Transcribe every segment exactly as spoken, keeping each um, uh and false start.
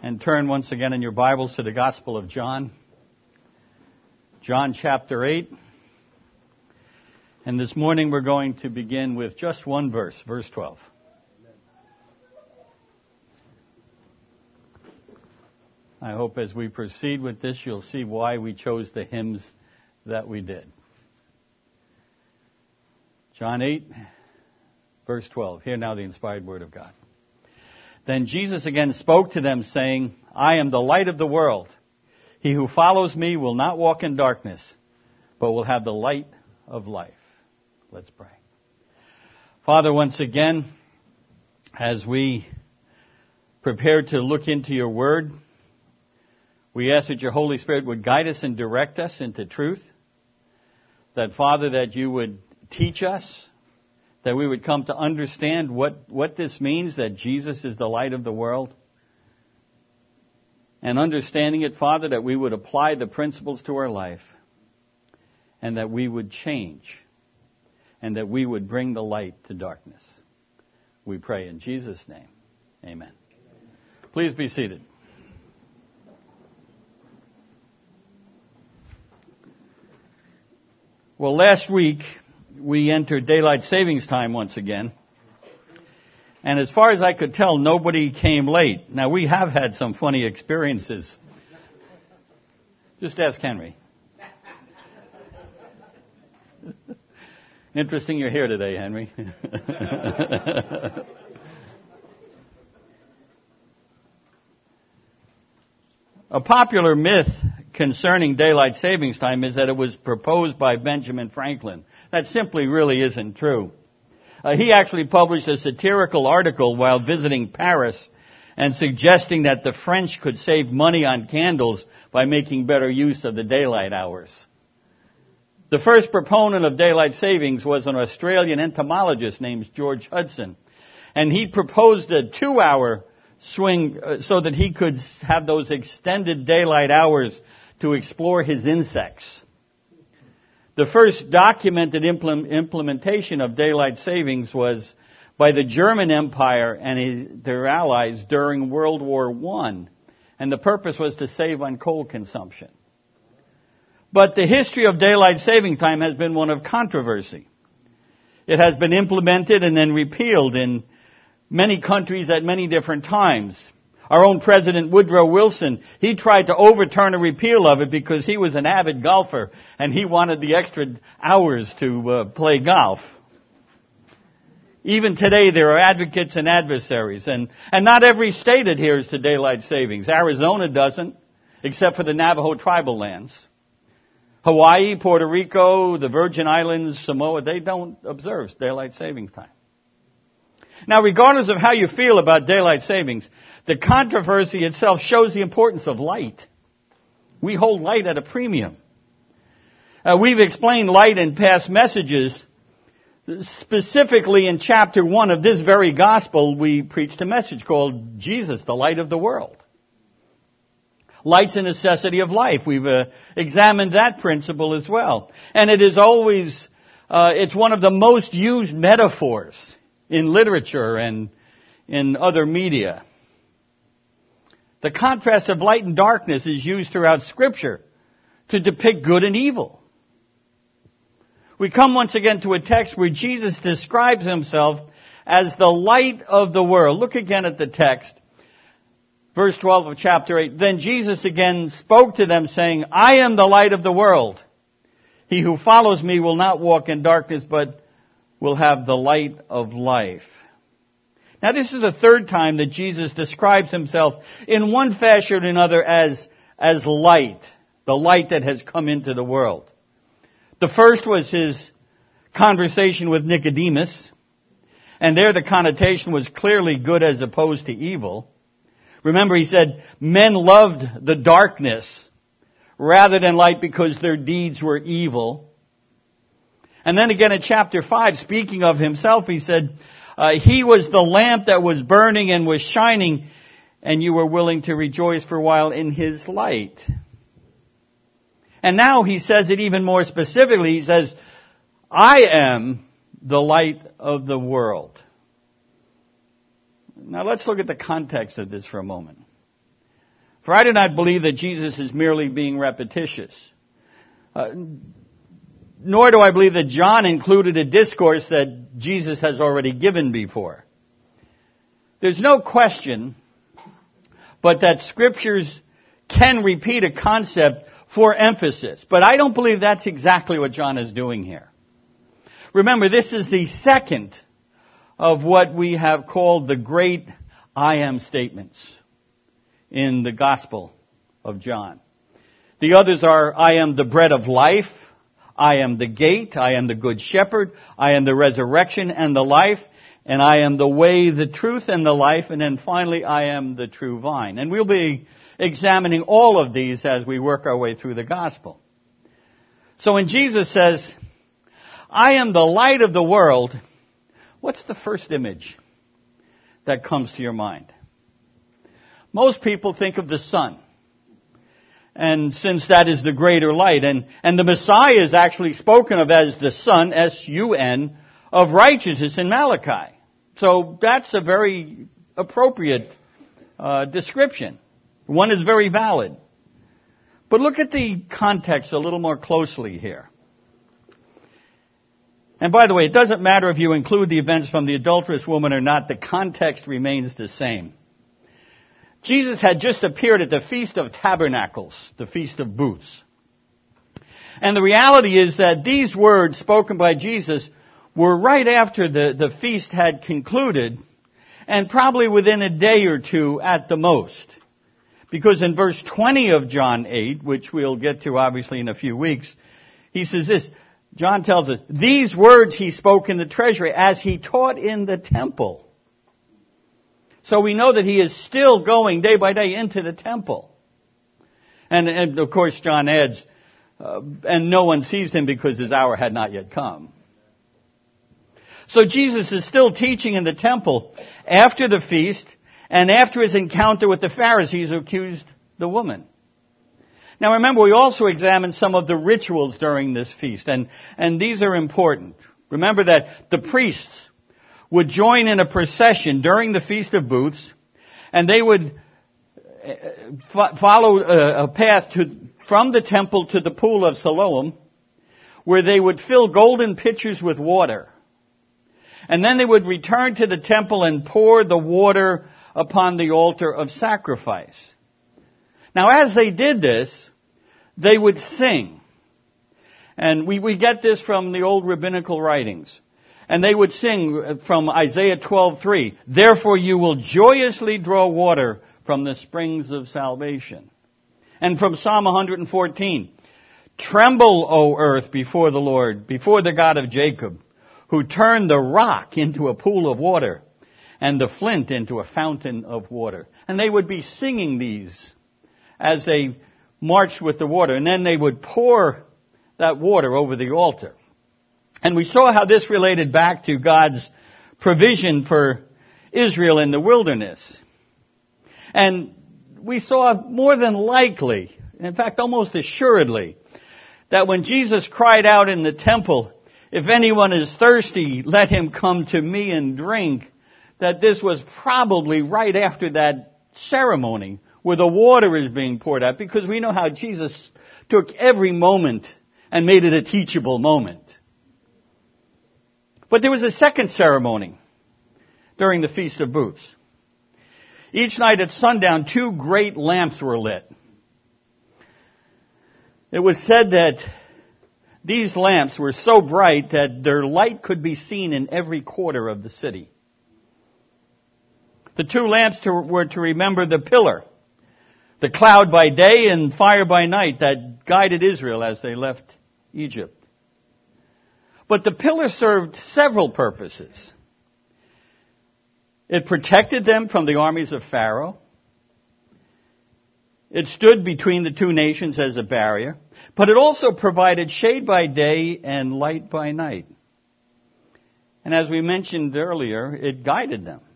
and turn once again in your Bibles to the Gospel of John. John chapter eight. And this morning we're going to begin with just one verse, verse twelve. I hope as we proceed with this, you'll see why we chose the hymns that we did. John eight, verse twelve. Hear now the inspired word of God. Then Jesus again spoke to them, saying, I am the light of the world. He who follows me will not walk in darkness, but will have the light of life. Let's pray. Father, once again, as we prepare to look into your word, we ask that your Holy Spirit would guide us and direct us into truth. That, Father, that you would teach us, that we would come to understand what, what this means, that Jesus is the light of the world. And understanding it, Father, that we would apply the principles to our life, and that we would change, and that we would bring the light to darkness. We pray in Jesus' name. Amen. Please be seated. Well, last week we entered daylight savings time once again. And as far as I could tell, nobody came late. Now, we have had some funny experiences. Just ask Henry. Interesting you're here today, Henry. A popular myth concerning daylight savings time is that it was proposed by Benjamin Franklin. That simply really isn't true. Uh, he actually published a satirical article while visiting Paris and suggesting that the French could save money on candles by making better use of the daylight hours. The first proponent of daylight savings was an Australian entomologist named George Hudson. And he proposed a two-hour swing uh, so that he could have those extended daylight hours to explore his insects. The first documented implement, implementation of daylight savings was by the German Empire and his, their allies during World War One, and the purpose was to save on coal consumption. But the history of daylight saving time has been one of controversy. It has been implemented and then repealed in many countries at many different times. Our own President Woodrow Wilson, he tried to overturn a repeal of it because he was an avid golfer and he wanted the extra hours to uh, play golf. Even today there are advocates and adversaries, and, and not every state adheres to daylight savings. Arizona doesn't, except for the Navajo tribal lands. Hawaii, Puerto Rico, the Virgin Islands, Samoa, they don't observe daylight savings time. Now, regardless of how you feel about daylight savings, the controversy itself shows the importance of light. We hold light at a premium. Uh, we've explained light in past messages. Specifically in chapter one of this very gospel, we preached a message called Jesus, the Light of the World. Light's a necessity of life. We've uh, examined that principle as well. And it is always, uh, it's one of the most used metaphors in literature and in other media. The contrast of light and darkness is used throughout Scripture to depict good and evil. We come once again to a text where Jesus describes himself as the light of the world. Look again at the text. Verse twelve of chapter eight. Then Jesus again spoke to them, saying, I am the light of the world. He who follows me will not walk in darkness, but will have the light of life. Now, this is the third time that Jesus describes himself in one fashion or another as, as light, the light that has come into the world. The first was his conversation with Nicodemus, and there the connotation was clearly good as opposed to evil. Remember, he said, men loved the darkness rather than light because their deeds were evil. And then again in chapter five, speaking of himself, he said, uh, he was the lamp that was burning and was shining, and you were willing to rejoice for a while in his light. And now he says it even more specifically. He says, I am the light of the world. Now let's look at the context of this for a moment. For I do not believe that Jesus is merely being repetitious. Uh, nor do I believe that John included a discourse that Jesus has already given before. There's no question but that scriptures can repeat a concept for emphasis. But I don't believe that's exactly what John is doing here. Remember, this is the second of what we have called the great I am statements in the Gospel of John. The others are, I am the bread of life, I am the gate, I am the good shepherd, I am the resurrection and the life, and I am the way, the truth, and the life, and then finally, I am the true vine. And we'll be examining all of these as we work our way through the Gospel. So when Jesus says, I am the light of the world, what's the first image that comes to your mind? Most people think of the sun. And since that is the greater light, and, and the Messiah is actually spoken of as the Son, S U N, of righteousness in Malachi. So that's a very appropriate uh, description. One is very valid. But look at the context a little more closely here. And by the way, it doesn't matter if you include the events from the adulterous woman or not, the context remains the same. Jesus had just appeared at the Feast of Tabernacles, the Feast of Booths. And the reality is that these words spoken by Jesus were right after the, the feast had concluded, and probably within a day or two at the most. Because in verse twenty of John eight, which we'll get to obviously in a few weeks, he says this, John tells us, these words he spoke in the treasury as he taught in the temple. So we know that he is still going day by day into the temple. And, and of course John adds, uh, and no one sees him because his hour had not yet come. So Jesus is still teaching in the temple after the feast and after his encounter with the Pharisees who accused the woman. Now remember, we also examined some of the rituals during this feast, and, and these are important. Remember that the priests would join in a procession during the Feast of Booths, and they would f- follow a, a path to, from the temple to the pool of Siloam, where they would fill golden pitchers with water. And then they would return to the temple and pour the water upon the altar of sacrifice. Now, as they did this, they would sing. And we, we get this from the old rabbinical writings. And they would sing from Isaiah twelve three, therefore you will joyously draw water from the springs of salvation. And from Psalm one fourteen, tremble, O earth, before the Lord, before the God of Jacob, who turned the rock into a pool of water and the flint into a fountain of water. And they would be singing these as they marched with the water. And then they would pour that water over the altar. And we saw how this related back to God's provision for Israel in the wilderness. And we saw more than likely, in fact almost assuredly, that when Jesus cried out in the temple, if anyone is thirsty, let him come to me and drink, that this was probably right after that ceremony where the water is being poured out, because we know how Jesus took every moment and made it a teachable moment. But there was a second ceremony during the Feast of Booths. Each night at sundown, two great lamps were lit. It was said that these lamps were so bright that their light could be seen in every quarter of the city. The two lamps to, were to remember the pillar, the cloud by day and fire by night that guided Israel as they left Egypt. But the pillar served several purposes. It protected them from the armies of Pharaoh. It stood between the two nations as a barrier. But it also provided shade by day and light by night. And as we mentioned earlier, it guided them.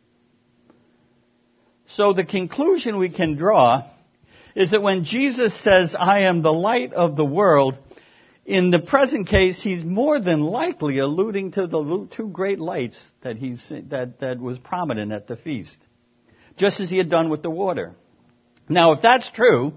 So the conclusion we can draw is that when Jesus says, I am the light of the world, in the present case, he's more than likely alluding to the two great lights that he's, that, that was prominent at the feast, just as he had done with the water. Now, if that's true,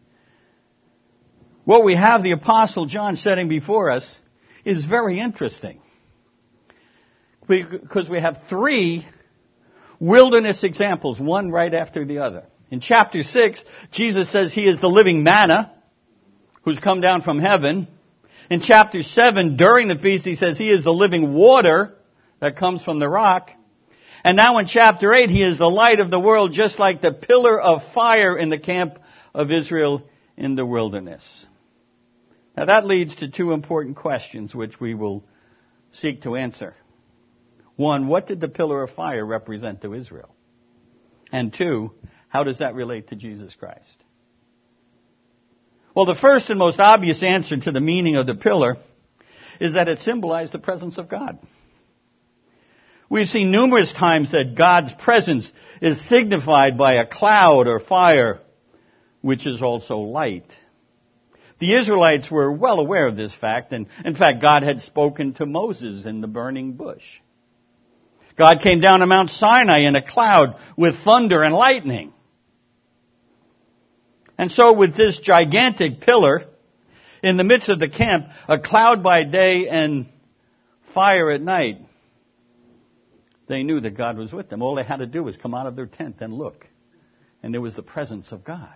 what we have the Apostle John setting before us is very interesting. Because we have three wilderness examples, one right after the other. In chapter six, Jesus says he is the living manna who's come down from heaven. In chapter seven, during the feast, he says he is the living water that comes from the rock. And now in chapter eight, he is the light of the world, just like the pillar of fire in the camp of Israel in the wilderness. Now that leads to two important questions which we will seek to answer. One, what did the pillar of fire represent to Israel? And two, how does that relate to Jesus Christ? Well, the first and most obvious answer to the meaning of the pillar is that it symbolized the presence of God. We've seen numerous times that God's presence is signified by a cloud or fire, which is also light. The Israelites were well aware of this fact, and in fact, God had spoken to Moses in the burning bush. God came down to Mount Sinai in a cloud with thunder and lightning. And so with this gigantic pillar in the midst of the camp, a cloud by day and fire at night, they knew that God was with them. All they had to do was come out of their tent and look. And there was the presence of God.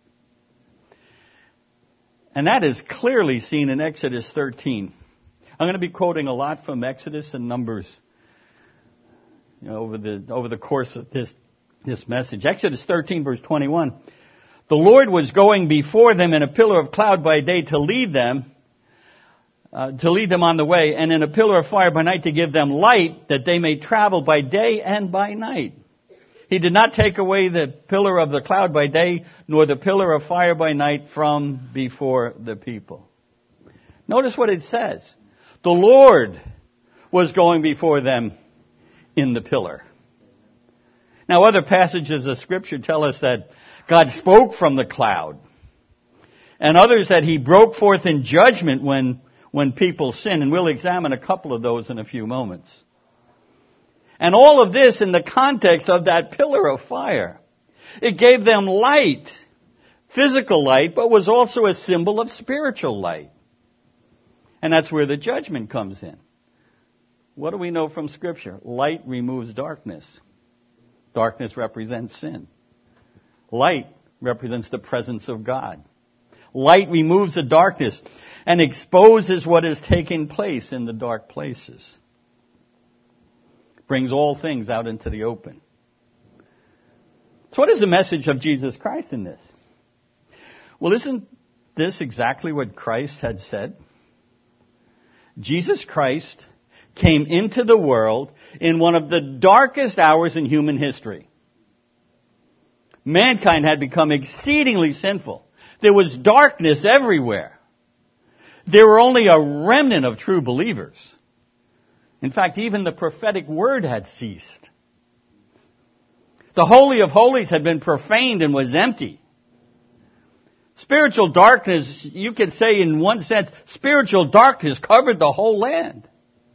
And that is clearly seen in Exodus thirteen. I'm going to be quoting a lot from Exodus and Numbers, you know, over the over the course of this this message. Exodus thirteen, verse twenty-one. The Lord was going before them in a pillar of cloud by day to lead them, uh, to lead them on the way, and in a pillar of fire by night to give them light, that they may travel by day and by night. He did not take away the pillar of the cloud by day, nor the pillar of fire by night from before the people. Notice what it says. The Lord was going before them in the pillar. Now, other passages of Scripture tell us that God spoke from the cloud, and others that He broke forth in judgment when, when people sin, and we'll examine a couple of those in a few moments. And all of this in the context of that pillar of fire. It gave them light, physical light, but was also a symbol of spiritual light. And that's where the judgment comes in. What do we know from Scripture? Light removes darkness. Darkness represents sin. Light represents the presence of God. Light removes the darkness and exposes what is taking place in the dark places. Brings all things out into the open. So what is the message of Jesus Christ in this? Well, isn't this exactly what Christ had said? Jesus Christ came into the world in one of the darkest hours in human history. Mankind had become exceedingly sinful. There was darkness everywhere. There were only a remnant of true believers. In fact, even the prophetic word had ceased. The Holy of Holies had been profaned and was empty. Spiritual darkness, you could say in one sense, spiritual darkness covered the whole land.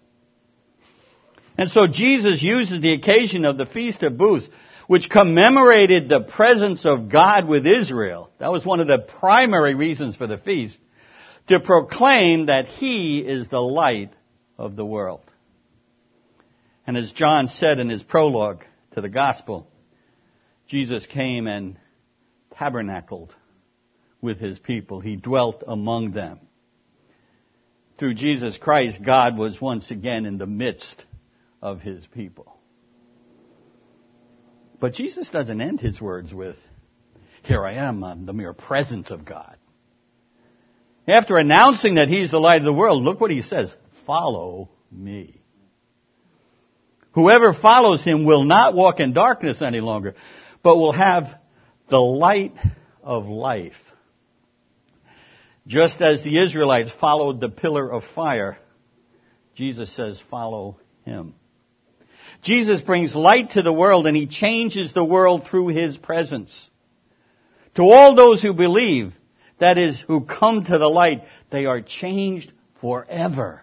And so Jesus uses the occasion of the Feast of Booths, which commemorated the presence of God with Israel. That was one of the primary reasons for the feast, to proclaim that He is the light of the world. And as John said in his prologue to the gospel, Jesus came and tabernacled with His people. He dwelt among them. Through Jesus Christ, God was once again in the midst of His people. But Jesus doesn't end His words with, "Here I am, I'm the mere presence of God." After announcing that He's the light of the world, look what He says, "Follow me." Whoever follows Him will not walk in darkness any longer, but will have the light of life. Just as the Israelites followed the pillar of fire, Jesus says, follow Him. Jesus brings light to the world, and He changes the world through His presence. To all those who believe, that is, who come to the light, they are changed forever.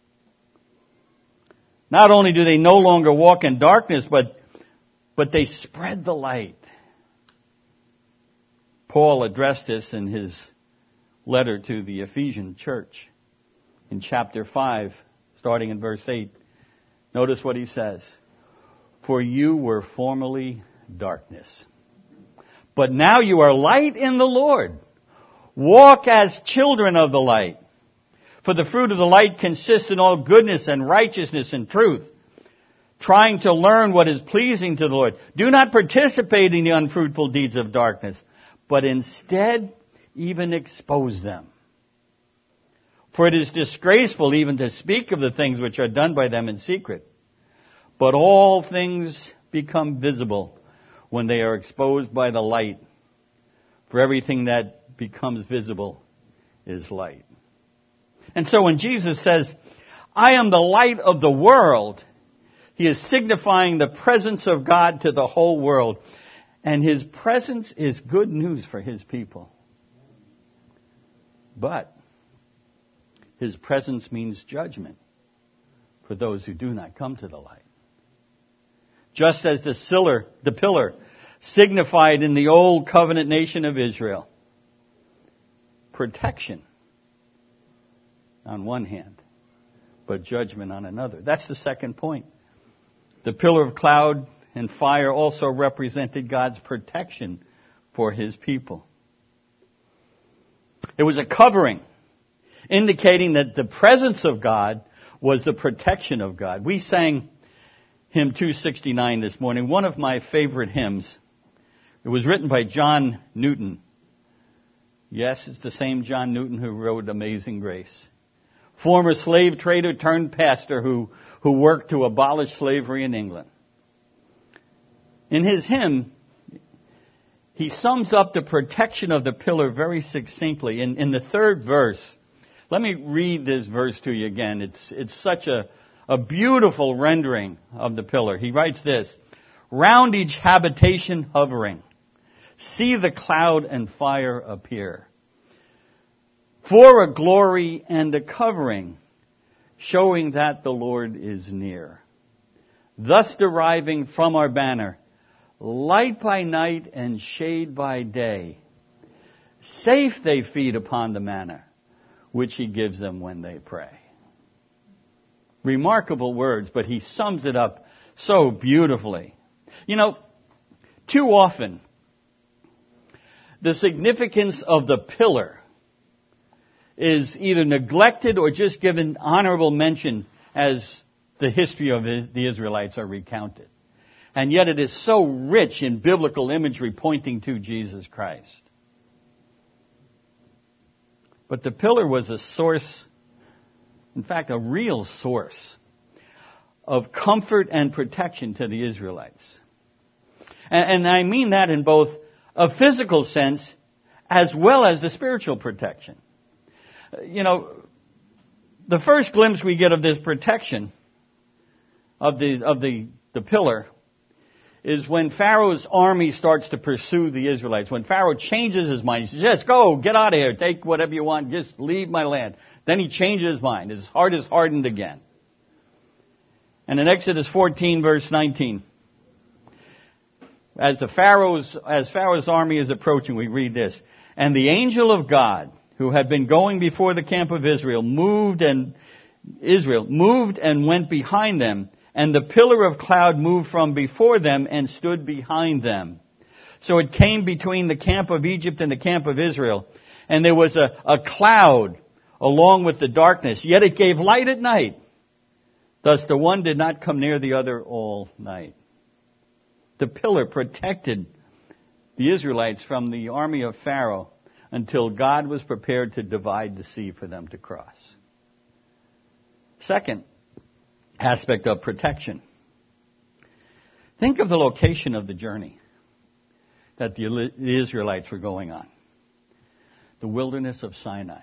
Not only do they no longer walk in darkness, but, but they spread the light. Paul addressed this in his letter to the Ephesian church in chapter five, starting in verse eight. Notice what he says. For you were formerly darkness, but now you are light in the Lord. Walk as children of the light. For the fruit of the light consists in all goodness and righteousness and truth, trying to learn what is pleasing to the Lord. Do not participate in the unfruitful deeds of darkness, but instead even expose them. For it is disgraceful even to speak of the things which are done by them in secret. But all things become visible when they are exposed by the light. For everything that becomes visible is light. And so when Jesus says, I am the light of the world, he is signifying the presence of God to the whole world. And his presence is good news for his people. But his presence means judgment for those who do not come to the light. Just as the pillar, the pillar signified in the old covenant nation of Israel protection on one hand, but judgment on another. That's the second point. The pillar of cloud and fire also represented God's protection for his people. It was a covering, indicating that the presence of God was the protection of God. We sang hymn two sixty-nine this morning, one of my favorite hymns. It was written by John Newton. Yes, it's the same John Newton who wrote Amazing Grace. Former slave trader turned pastor who, who worked to abolish slavery in England. In his hymn, he sums up the protection of the pillar very succinctly. In, in the third verse, let me read this verse to you again. It's, it's such a, a beautiful rendering of the pillar. He writes this, round each habitation hovering, see the cloud and fire appear. For a glory and a covering, showing that the Lord is near. Thus deriving from our banner, light by night and shade by day. Safe they feed upon the manna, which he gives them when they pray. Remarkable words, but he sums it up so beautifully. You know, too often, the significance of the pillar is either neglected or just given honorable mention as the history of the Israelites are recounted. And yet it is so rich in biblical imagery pointing to Jesus Christ. But the pillar was a source, in fact, a real source of comfort and protection to the Israelites. And, and I mean that in both a physical sense as well as the spiritual protection. You know, the first glimpse we get of this protection of the of the, the pillar is when Pharaoh's army starts to pursue the Israelites. When Pharaoh changes his mind, he says, yes, go, get out of here, take whatever you want, just leave my land. Then he changes his mind. His heart is hardened again. And in Exodus fourteen, verse nineteen, as the Pharaoh's, as Pharaoh's army is approaching, we read this, and the angel of God, who had been going before the camp of Israel, moved and Israel moved and went behind them, and the pillar of cloud moved from before them and stood behind them. So it came between the camp of Egypt and the camp of Israel, and there was a, a cloud along with the darkness, yet it gave light at night. Thus the one did not come near the other all night. The pillar protected the Israelites from the army of Pharaoh until God was prepared to divide the sea for them to cross. Second aspect of protection. Think of the location of the journey that the Israelites were going on. The wilderness of Sinai.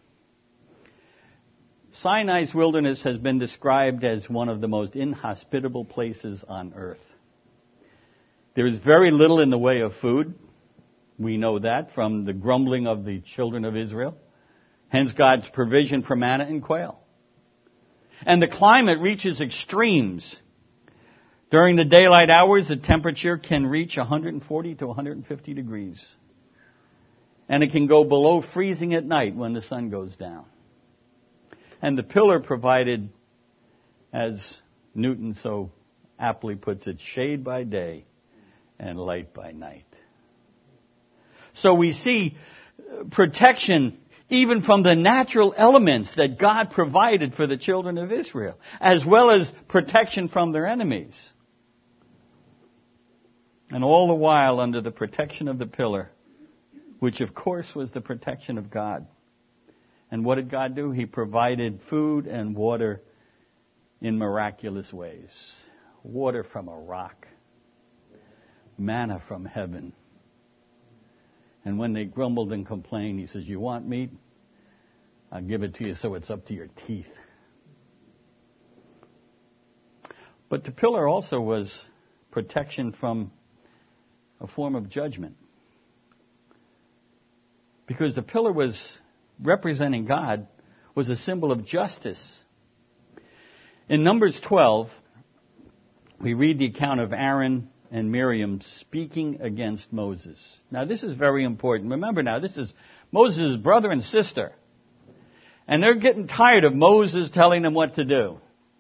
Sinai's wilderness has been described as one of the most inhospitable places on earth. There is very little in the way of food. We know that from the grumbling of the children of Israel. Hence God's provision for manna and quail. And the climate reaches extremes. During the daylight hours, the temperature can reach one hundred forty to one hundred fifty degrees. And it can go below freezing at night when the sun goes down. And the pillar provided, as Newton so aptly puts it, shade by day and light by night. So we see protection even from the natural elements that God provided for the children of Israel, as well as protection from their enemies. And all the while under the protection of the pillar, which of course was the protection of God. And what did God do? He provided food and water in miraculous ways. Water from a rock. Manna from heaven. And when they grumbled and complained, he says, you want meat? I'll give it to you so it's up to your teeth. But the pillar also was protection from a form of judgment. Because the pillar was representing God, was a symbol of justice. In Numbers twelve, we read the account of Aaron and Miriam speaking against Moses. Now this is very important. Remember now, this is Moses' brother and sister. And they're getting tired of Moses telling them what to do.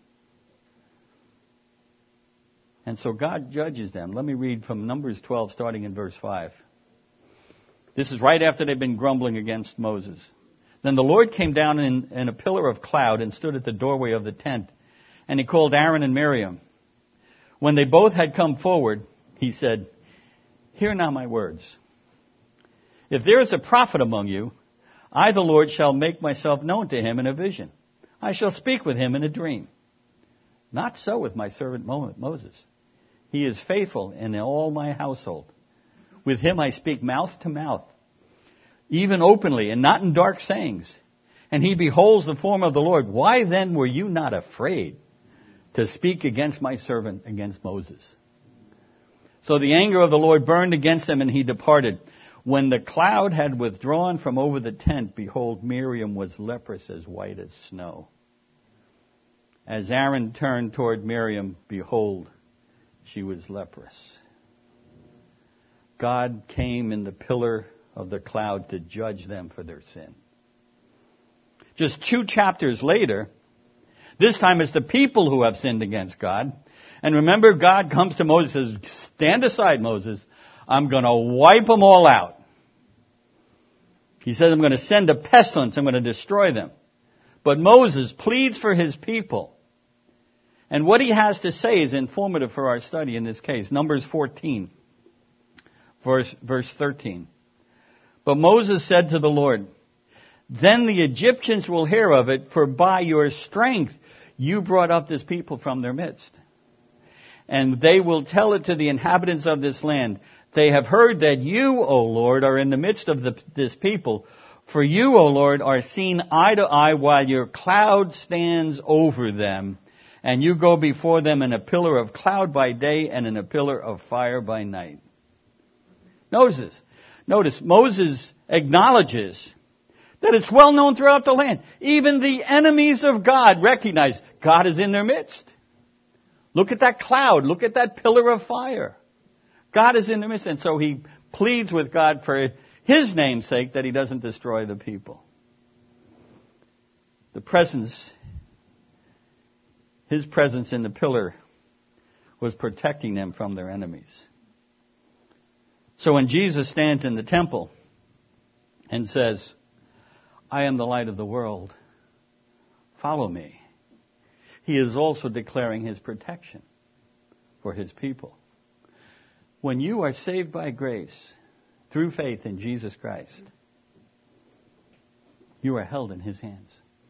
And so God judges them. Let me read from Numbers twelve, starting in verse five. This is right after they've been grumbling against Moses. Then the Lord came down in, in a pillar of cloud and stood at the doorway of the tent. And he called Aaron and Miriam. When they both had come forward, he said, hear now my words. If there is a prophet among you, I, the Lord, shall make myself known to him in a vision. I shall speak with him in a dream. Not so with my servant Moses. He is faithful in all my household. With him I speak mouth to mouth, even openly and not in dark sayings. And he beholds the form of the Lord. Why then were you not afraid to speak against my servant, against Moses? So the anger of the Lord burned against him, and he departed. When the cloud had withdrawn from over the tent, behold, Miriam was leprous as white as snow. As Aaron turned toward Miriam, behold, she was leprous. God came in the pillar of the cloud to judge them for their sin. Just two chapters later, this time it's the people who have sinned against God. And remember, God comes to Moses and says, stand aside, Moses. I'm going to wipe them all out. He says, I'm going to send a pestilence. I'm going to destroy them. But Moses pleads for his people. And what he has to say is informative for our study in this case. Numbers fourteen. Verse, verse thirteen. But Moses said to the Lord, then the Egyptians will hear of it, for by your strength you brought up this people from their midst. And they will tell it to the inhabitants of this land. They have heard that you, O Lord, are in the midst of the, this people. For you, O Lord, are seen eye to eye while your cloud stands over them. And you go before them in a pillar of cloud by day and in a pillar of fire by night. Notice, notice, Moses acknowledges that it's well known throughout the land. Even the enemies of God recognize God is in their midst. Look at that cloud. Look at that pillar of fire. God is in their midst. And so he pleads with God for his name's sake that he doesn't destroy the people. The presence, his presence in the pillar was protecting them from their enemies. So when Jesus stands in the temple and says, I am the light of the world, follow me, he is also declaring his protection for his people. When you are saved by grace through faith in Jesus Christ, you are held in his hands.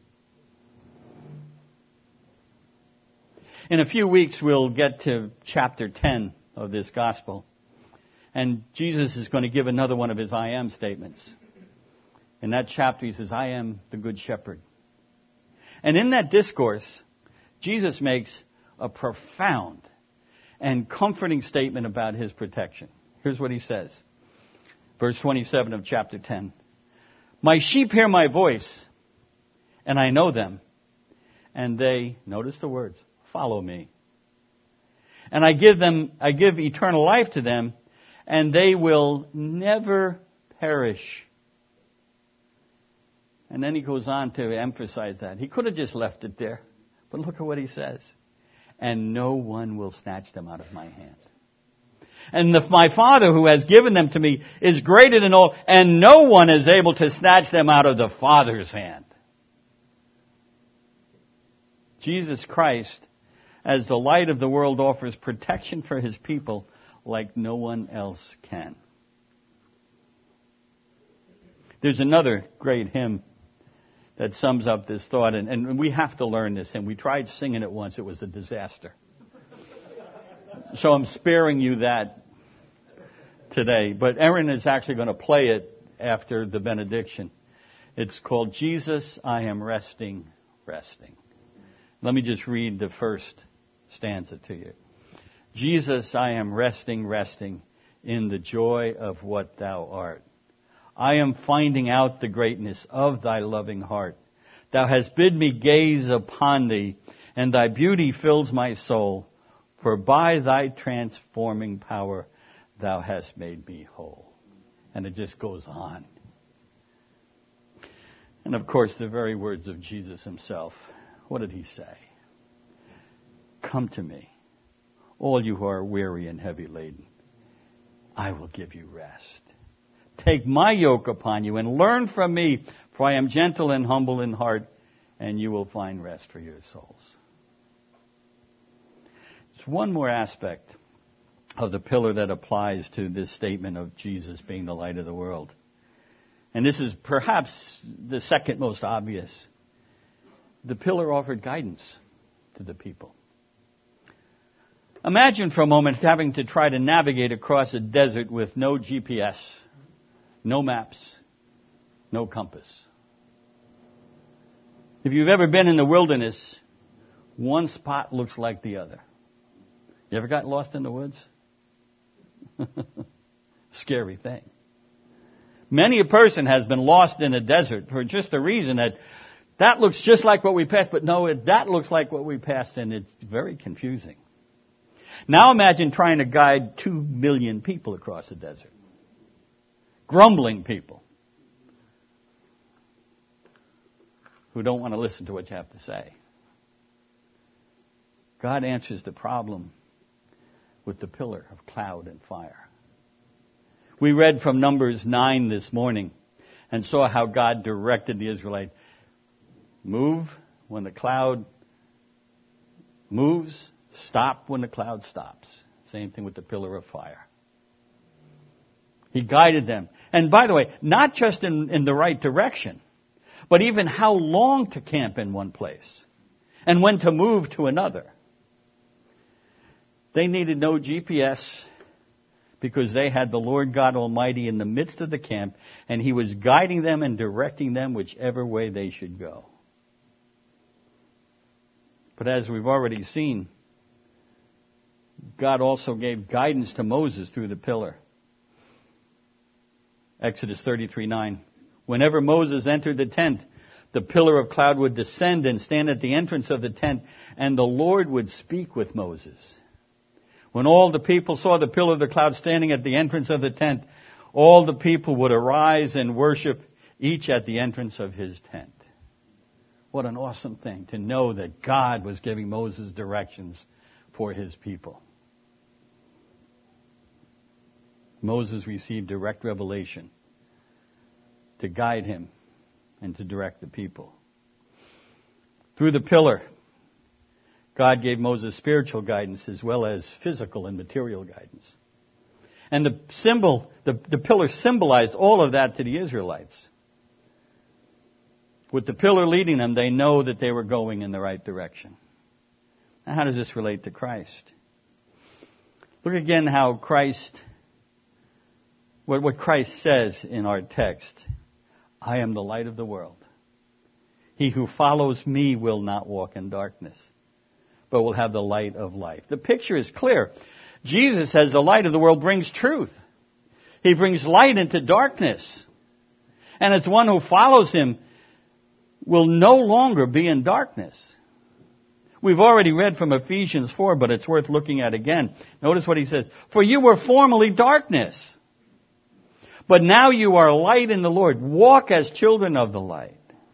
In a few weeks, we'll get to chapter ten of this gospel. And Jesus is going to give another one of his I am statements. In that chapter, he says, I am the good shepherd. And in that discourse, Jesus makes a profound and comforting statement about his protection. Here's what he says. Verse twenty-seven of chapter ten. My sheep hear my voice, and I know them. And they, notice the words, follow me. And I give them, I give eternal life to them, and they will never perish, And then he goes on to emphasize that. He could have just left it there. But look at what he says. And no one will snatch them out of my hand. And the, my Father who has given them to me is greater than all, and no one is able to snatch them out of the Father's hand. Jesus Christ, as the light of the world, offers protection for his people like no one else can. There's another great hymn that sums up this thought, and, and we have to learn this, and we tried singing it once. It was a disaster. So I'm sparing you that today. But Erin is actually going to play it after the benediction. It's called Jesus, I Am Resting, Resting. Let me just read the first stanza to you. Jesus, I am resting, resting in the joy of what thou art. I am finding out the greatness of thy loving heart. Thou hast bid me gaze upon thee, and thy beauty fills my soul. For by thy transforming power, thou hast made me whole. And it just goes on. And of course, the very words of Jesus himself. What did he say? Come to me, all you who are weary and heavy laden. I will give you rest. Take my yoke upon you and learn from me, for I am gentle and humble in heart, and you will find rest for your souls. There's one more aspect of the pillar that applies to this statement of Jesus being the light of the world. And this is perhaps the second most obvious. The pillar offered guidance to the people. Imagine for a moment having to try to navigate across a desert with no G P S, no maps, no compass. If you've ever been in the wilderness, one spot looks like the other. You ever gotten lost in the woods? Scary thing. Many a person has been lost in a desert for just the reason that that looks just like what we passed, but no, it, that looks like what we passed, and it's very confusing. Now imagine trying to guide two million people across the desert. Grumbling people who don't want to listen to what you have to say. God answers the problem with the pillar of cloud and fire. We read from Numbers nine this morning and saw how God directed the Israelites. Move when the cloud moves. Stop when the cloud stops. Same thing with the pillar of fire. He guided them. And by the way, not just in, in the right direction, but even how long to camp in one place and when to move to another. They needed no G P S because they had the Lord God Almighty in the midst of the camp, and He was guiding them and directing them whichever way they should go. But as we've already seen, God also gave guidance to Moses through the pillar. Exodus thirty-three nine. Whenever Moses entered the tent, the pillar of cloud would descend and stand at the entrance of the tent, and the Lord would speak with Moses. When all the people saw the pillar of the cloud standing at the entrance of the tent, all the people would arise and worship, each at the entrance of his tent. What an awesome thing to know that God was giving Moses directions for his people. Moses received direct revelation to guide him and to direct the people. Through the pillar, God gave Moses spiritual guidance as well as physical and material guidance. And the symbol, the, the pillar symbolized all of that to the Israelites. With the pillar leading them, they know that they were going in the right direction. Now, how does this relate to Christ? Look again how Christ, what, what Christ says in our text. I am the light of the world. He who follows me will not walk in darkness, but will have the light of life. The picture is clear. Jesus, as the light of the world, brings truth. He brings light into darkness. And as one who follows him will no longer be in darkness. We've already read from Ephesians four, but it's worth looking at again. Notice what he says. For you were formerly darkness, but now you are light in the Lord. Walk as children of the light.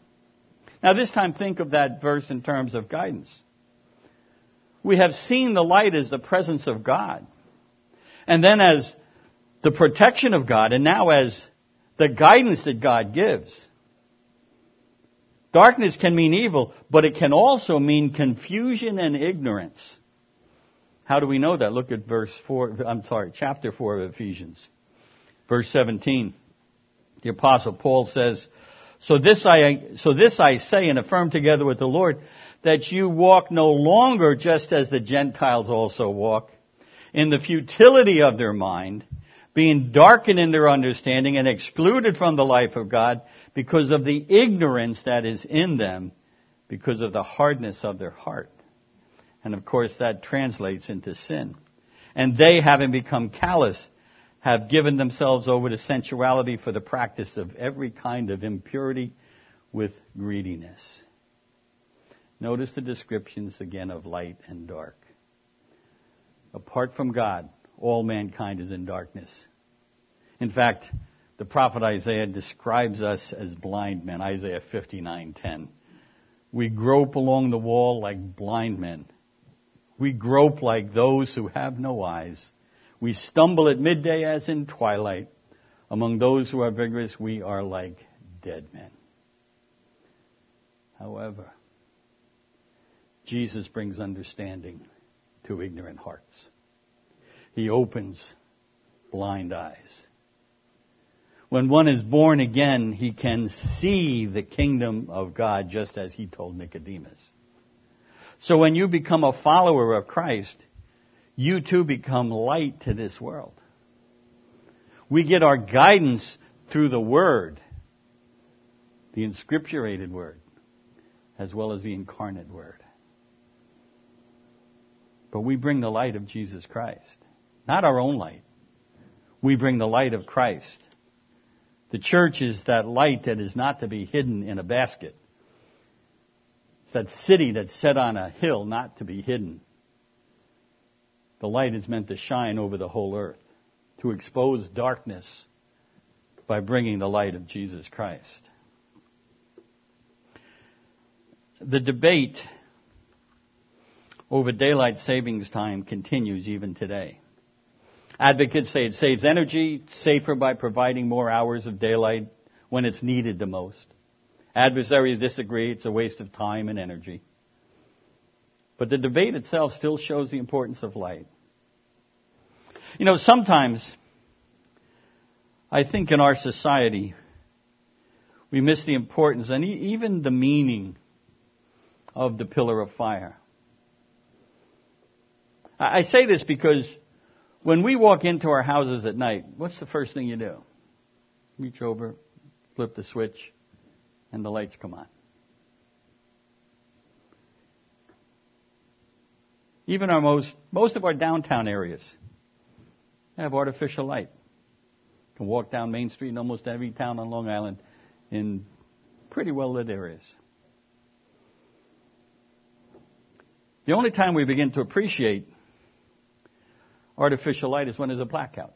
Now this time think of that verse in terms of guidance. We have seen the light as the presence of God. And then as the protection of God, and now as the guidance that God gives. Darkness can mean evil, but it can also mean confusion and ignorance. How do we know that? Look at verse four, I'm sorry, chapter four of Ephesians. Verse seventeen. The Apostle Paul says, So this I, so this I say and affirm together with the Lord, that you walk no longer just as the Gentiles also walk, in the futility of their mind, being darkened in their understanding and excluded from the life of God because of the ignorance that is in them, because of the hardness of their heart. And of course that translates into sin. And they, having become callous, have given themselves over to sensuality for the practice of every kind of impurity with greediness. Notice the descriptions again of light and dark. Apart from God, all mankind is in darkness. In fact, the prophet Isaiah describes us as blind men. Isaiah fifty-nine ten. We grope along the wall like blind men. We grope like those who have no eyes. We stumble at midday as in twilight. Among those who are vigorous, we are like dead men. However, Jesus brings understanding to ignorant hearts. He opens blind eyes. When one is born again, he can see the kingdom of God, just as he told Nicodemus. So when you become a follower of Christ, you too become light to this world. We get our guidance through the Word, the inscripturated Word, as well as the incarnate Word. But we bring the light of Jesus Christ, not our own light. We bring the light of Christ. The church is that light that is not to be hidden in a basket. It's that city that's set on a hill, not to be hidden. The light is meant to shine over the whole earth, to expose darkness by bringing the light of Jesus Christ. The debate over daylight savings time continues even today. Advocates say it saves energy, safer by providing more hours of daylight when it's needed the most. Adversaries disagree, it's a waste of time and energy. But the debate itself still shows the importance of light. You know, sometimes I think in our society we miss the importance and even the meaning of the pillar of fire. I say this because when we walk into our houses at night, what's the first thing you do? Reach over, flip the switch, and the lights come on. Even our most, most of our downtown areas have artificial light. You can walk down Main Street in almost every town on Long Island in pretty well lit areas. The only time we begin to appreciate artificial light is when there's a blackout.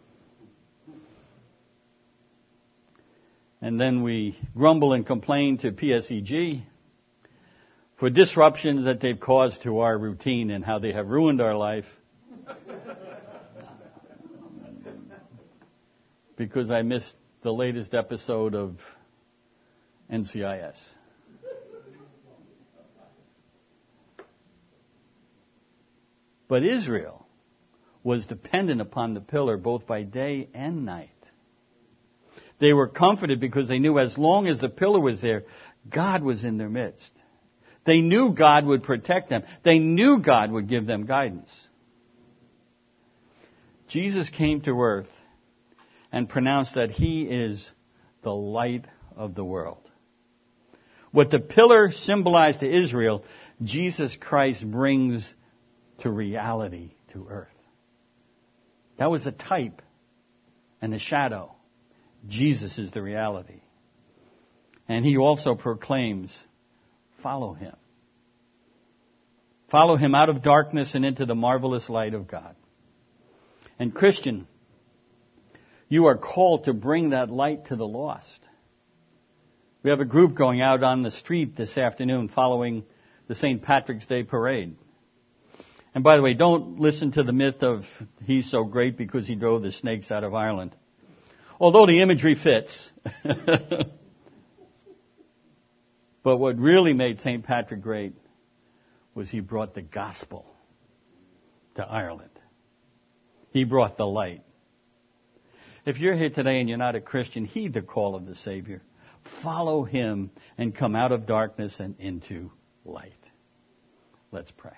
And then we grumble and complain to P S E G for disruptions that they've caused to our routine and how they have ruined our life. Because I missed the latest episode of N C I S. But Israel was dependent upon the pillar both by day and night. They were comforted because they knew as long as the pillar was there, God was in their midst. They knew God would protect them. They knew God would give them guidance. Jesus came to earth and pronounced that He is the light of the world. What the pillar symbolized to Israel, Jesus Christ brings to reality, to earth. That was a type and a shadow. Jesus is the reality. And He also proclaims, follow Him. Follow Him out of darkness and into the marvelous light of God. And Christian, you are called to bring that light to the lost. We have a group going out on the street this afternoon following the Saint Patrick's Day parade. And by the way, don't listen to the myth of he's so great because he drove the snakes out of Ireland. Although the imagery fits. But what really made Saint Patrick great was he brought the gospel to Ireland. He brought the light. If you're here today and you're not a Christian, heed the call of the Savior. Follow him and come out of darkness and into light. Let's pray.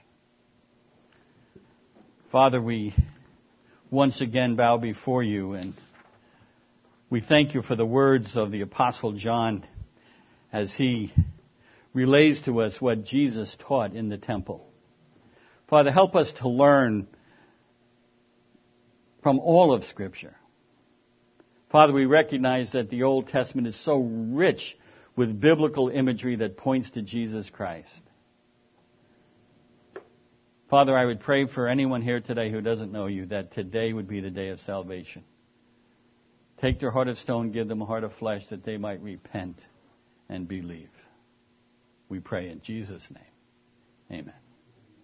Father, we once again bow before you, and we thank you for the words of the Apostle John as he relays to us what Jesus taught in the temple. Father, help us to learn from all of Scripture. Father, we recognize that the Old Testament is so rich with biblical imagery that points to Jesus Christ. Father, I would pray for anyone here today who doesn't know you, that today would be the day of salvation. Take their heart of stone, give them a heart of flesh, that they might repent and believe. We pray in Jesus' name. Amen.